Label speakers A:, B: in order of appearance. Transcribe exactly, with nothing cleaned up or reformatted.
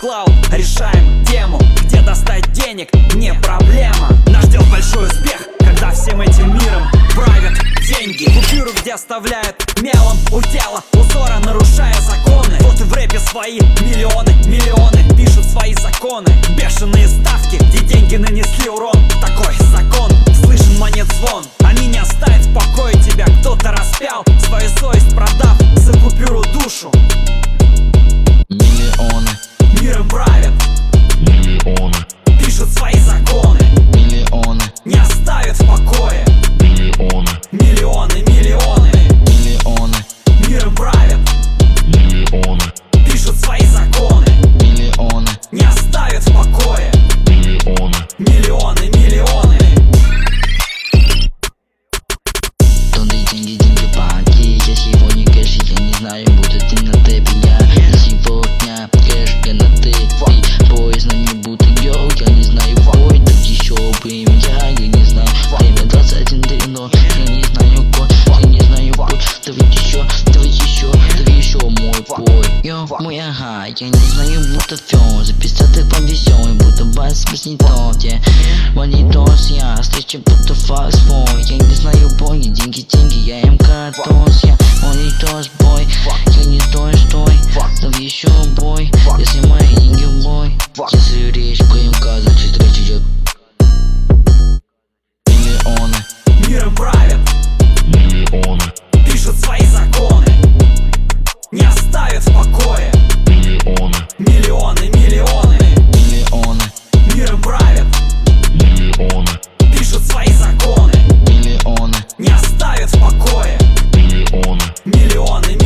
A: Клауд. Решаем тему, где достать денег, не проблема. Нас ждет большой успех, когда всем этим миром правят деньги. Купюру, где оставляют мелом у тела, узора нарушая законы. Вот и в рэпе свои миллионы, миллионы пишут свои законы. Бешеные ставки, где деньги нанесли урон. Такой закон, слышен монет звон. Они не оставят в покое тебя. Кто-то распял свою совесть, продав за купюру душу.
B: Миллионы
A: миром правят,
B: миллионы
A: пишут свои законы.
B: Миллионы
A: не оставят в покое.
B: Миллионы
A: Миллионы, миллионы
B: Миллионы
A: миром правят,
B: Миллионы
A: пишут свои законы.
B: Миллионы
A: не оставят в покое.
B: Миллионы
A: Миллионы, миллионы.
B: Тонны деньги, деньги в банке. Я сегодня кэш, я не знаю, будет темноты. Я и сегодня кэш, я на ты. Поезд на не будто йоу, я не знаю, бой. Так еще время, я, я не знаю. Время двадцать один но я не знаю год, я не знаю путь. Давай еще, давай еще, давай еще мой бой. Йо, мой ага, я не знаю, будто фен. Записать так вам веселый, будто бас баснитон. Валидос, я встреча, будто факсфон. Я не знаю бой, деньги, деньги, я им катос. Я валидос, бой, я не стой, стой. Давай еще бой, если мои деньги в бой. Если речь ПМК, значит речь идет. Миллионы
A: миром правят,
B: Миллионы
A: пишут свои законы. Не оставят в покое.
B: Миллионы
A: Миллионы, миллионы
B: Миллионы
A: миром правят,
B: Миллионы
A: пишут свои законы.
B: Миллионы
A: не оставят в покое.
B: Миллионы
A: Миллионы,